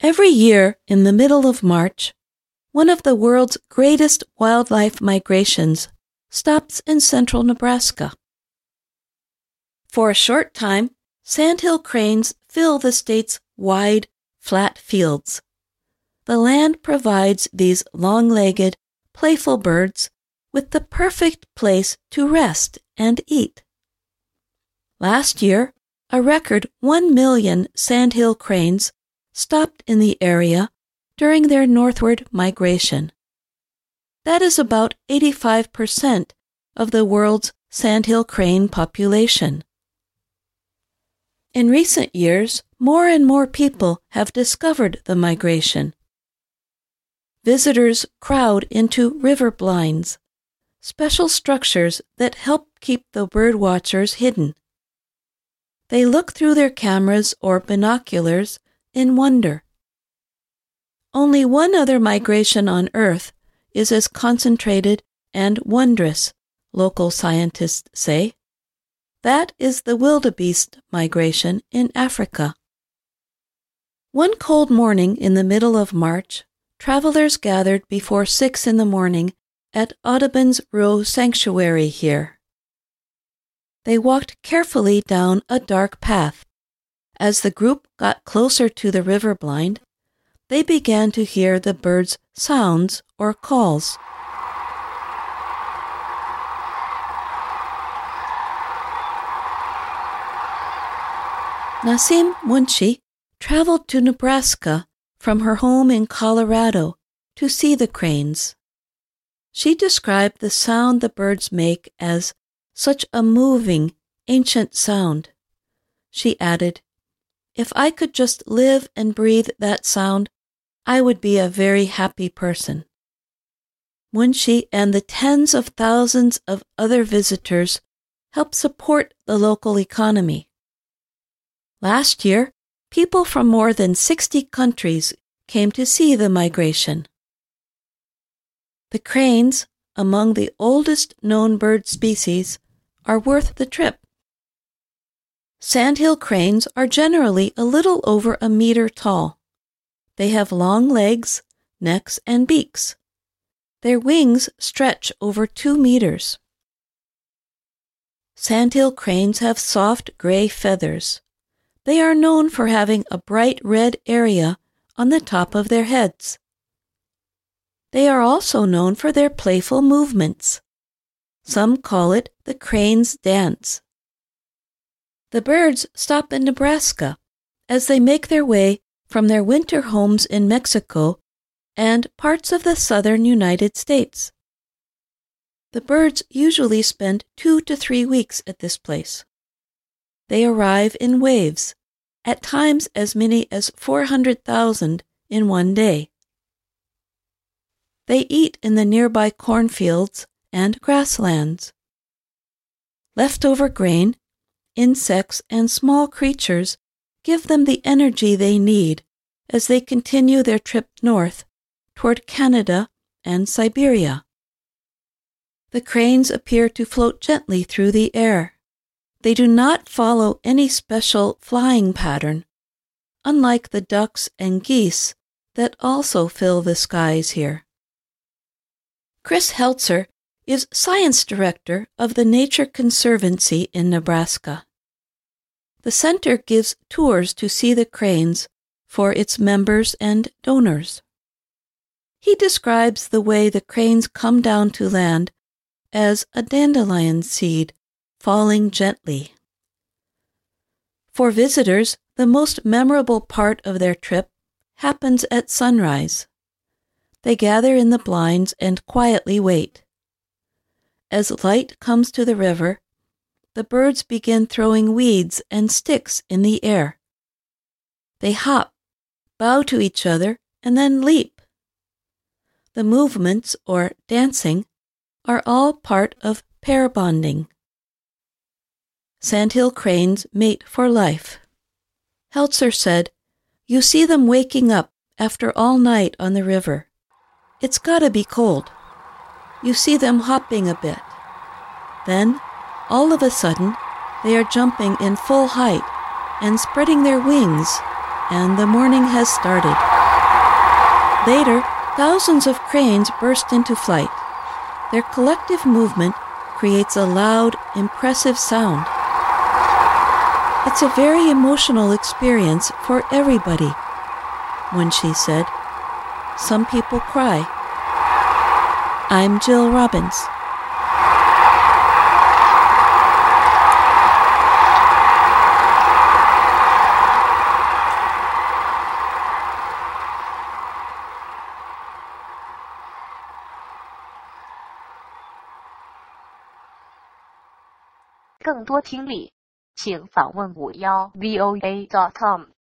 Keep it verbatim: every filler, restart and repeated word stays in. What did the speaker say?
Every year in the middle of March, one of the world's greatest wildlife migrations stops in central Nebraska. For a short time, sandhill cranes fill the state's wide, flat fields. The land provides these long-legged, playful birds with the perfect place to rest and eat. Last year, a record one million sandhill cranes stopped in the area during their northward migration. That is about eighty-five percent of the world's sandhill crane population. In recent years, more and more people have discovered the migration. Visitors crowd into river blinds, special structures that help keep the birdwatchers hidden. They look through their cameras or binoculars in wonder. Only one other migration on Earth is as concentrated and wondrous, local scientists say. That is the wildebeest migration in Africa. One cold morning in the middle of March, travelers gathered before six in the morning at Audubon's Row Sanctuary here. They walked carefully down a dark path. As the group got closer to the river blind, they began to hear the birds' sounds or calls. Nasim Munshi traveled to Nebraska from her home in Colorado to see the cranes. She described the sound the birds make as such a moving, ancient sound. She added, "If I could just live and breathe that sound, I would be a very happy person." Munshi and the tens of thousands of other visitors help support the local economy. Last year, people from more than sixty countries came to see the migration. The cranes, among the oldest known bird species, are worth the trip. Sandhill cranes are generally a little over a meter tall. They have long legs, necks, and beaks. Their wings stretch over two meters. Sandhill cranes have soft gray feathers. They are known for having a bright red area on the top of their heads. They are also known for their playful movements. Some call it the crane's dance. The birds stop in Nebraska as they make their way from their winter homes in Mexico and parts of the southern United States. The birds usually spend two to three weeks at this place. They arrive in waves, at times as many as four hundred thousand in one day. They eat in the nearby cornfields and grasslands. Leftover grain, insects, and small creatures give them the energy they need as they continue their trip north toward Canada and Siberia. The cranes appear to float gently through the air. They do not follow any special flying pattern, unlike the ducks and geese that also fill the skies here. Chris Heltzer is science director of the Nature Conservancy in Nebraska. The center gives tours to see the cranes for its members and donors. He describes the way the cranes come down to land as a dandelion seed falling gently. For visitors, the most memorable part of their trip happens at sunrise. They gather in the blinds and quietly wait. As light comes to the river, the birds begin throwing weeds and sticks in the air. They hop, bow to each other, and then leap. The movements, or dancing, are all part of pair bonding. Sandhill cranes mate for life. Heltzer said, "You see them waking up after all night on the river. It's gotta be cold. You see them hopping a bit. Then, all of a sudden, they are jumping in full height and spreading their wings and the morning has started. Later, thousands of cranes burst into flight. Their collective movement creates a loud, impressive sound. It's a very emotional experience for everybody. When she said, "Some people cry." I'm Jill Robbins. 更多听力，请访问五幺 V O A dot com。